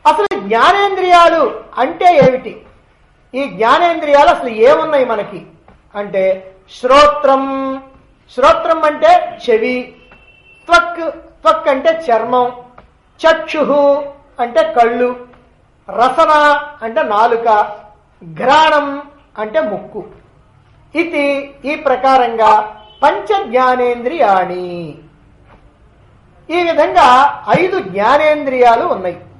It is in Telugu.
అసలు జ్ఞానేంద్రియాలు అంటే ఏమిటి? ఈ జ్ఞానేంద్రియాలు అసలు ఏమున్నాయి మనకి అంటే శ్రోత్రం, శ్రోత్రం అంటే చెవి, త్వక్, త్వక్ అంటే చర్మం, చక్షు అంటే కళ్ళు, రసన అంటే నాలుక, ఘ్రాణం అంటే ముక్కు. ఇది ఈ ప్రకారంగా పంచ జ్ఞానేంద్రియాణి. ఈ విధంగా 5 జ్ఞానేంద్రియాలు ఉన్నాయి.